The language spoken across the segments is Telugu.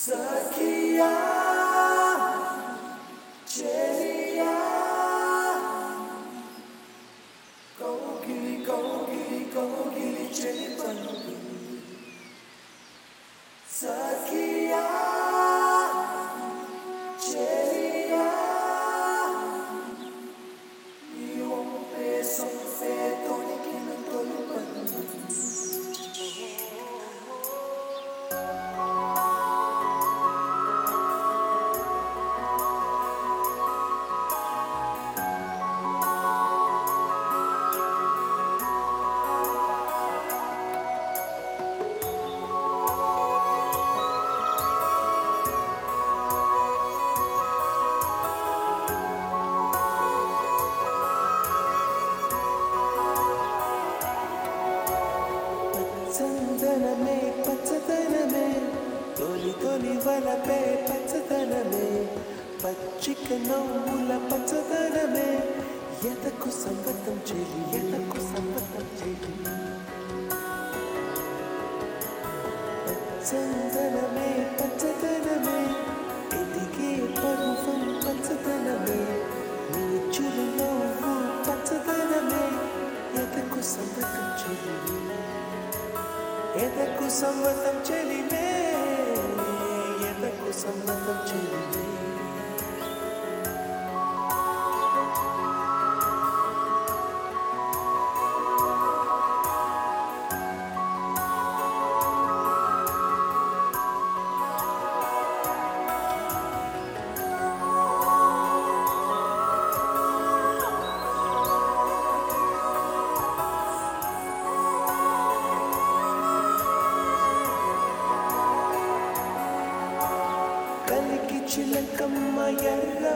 సఖియా చెలియా కౌగిలి కౌగిలి కౌగిలి చెలి పలుకు సఖియా చెలియా నీ ఒంపే సొంపే తొణికిన తొలి పలుకు చందనమే పచ్చదనమే తొలి తొలి వలపే పచ్చదనమే పచ్చిక నవ్వుల పచ్చదనమే ఎదకు సంగతం చెలి ఎదకు సంగతం చెలి చందనమే పచ్చదనమే ఎదిగే పరువం పచ్చదనమే నీ చిరు నవ్వు పచ్చదనమే ఎదకు సంగతం చెలి ఎదకు సమ్మతం చెలిమే ఎదకు సమ్మతం చెలిమే కలికి చిలకమ్మ ఎర్ర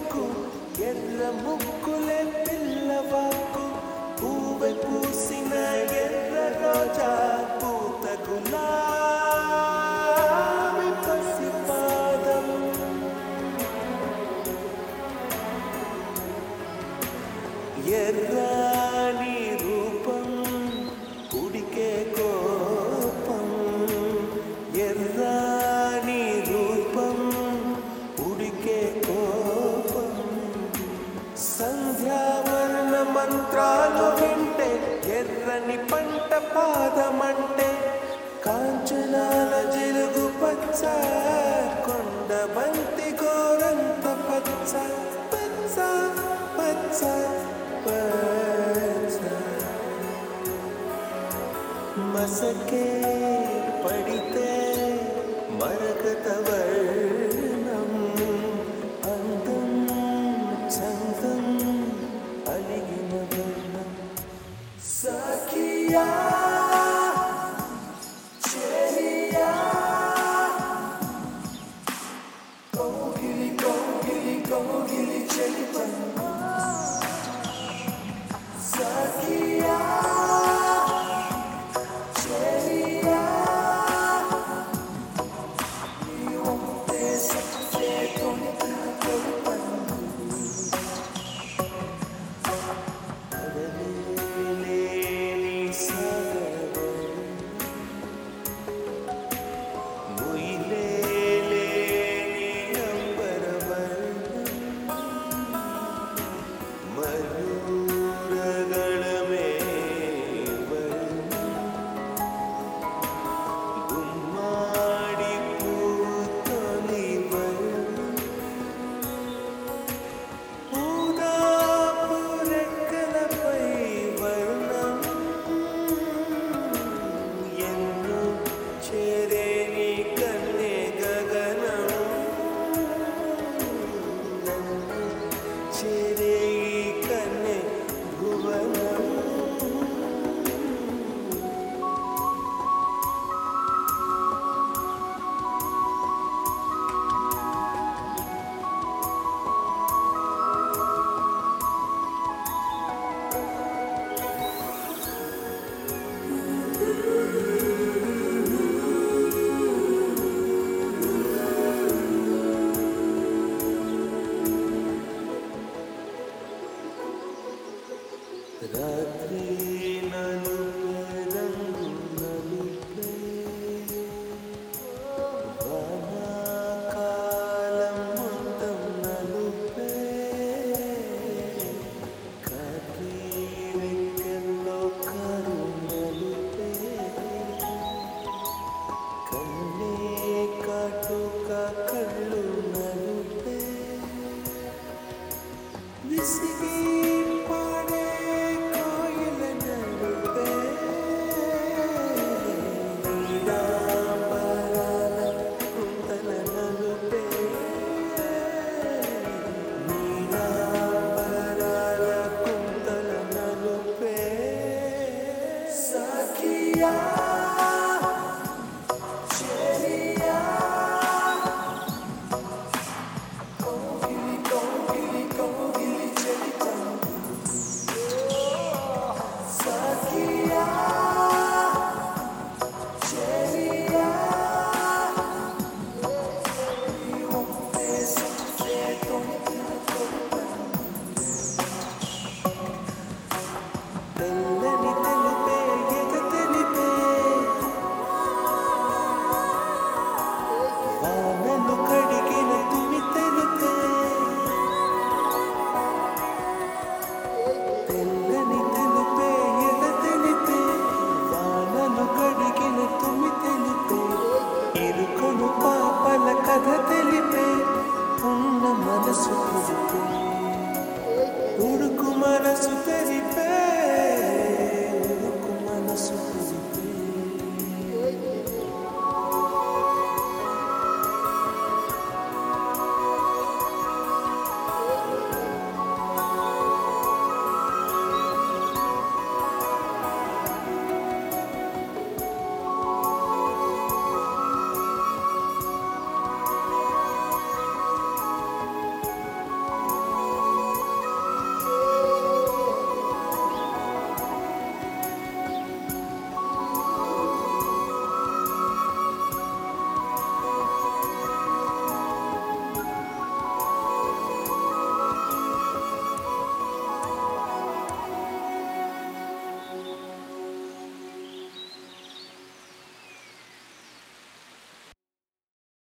ముక్కులే పిల్లవాకు పూవె పూసిన ఎర్ర రోజా పూత గులాబీ పసిపాదం ఎర్రాని రూపం ఉడికే కోపం ఎర్రాని రూపం ఉడికే కోపం సంధ్యావర్ణ మంత్రాలు వింటే ఎర్రని పంట పాదమంట కళ్ళు నలుపే విసిగి పాడే కోయిల నలుపే నీలాంబరాల కుంతల నలుపే నీలాంబరాల కుంతల నలుపే సఖియా తెల్లని తెలుపే ఎగ తెలిపే వానలు కడిగిన తుమి తెలుపే తెల్లని తెలుపే ఎగ తెలిపే వానలు కడిగిన తుమి తెలిపే ఇరుకను పాపల కథ తెలిపే ఉన్న మనసు తెలిపే ఉడుకు మనసు తెలిపే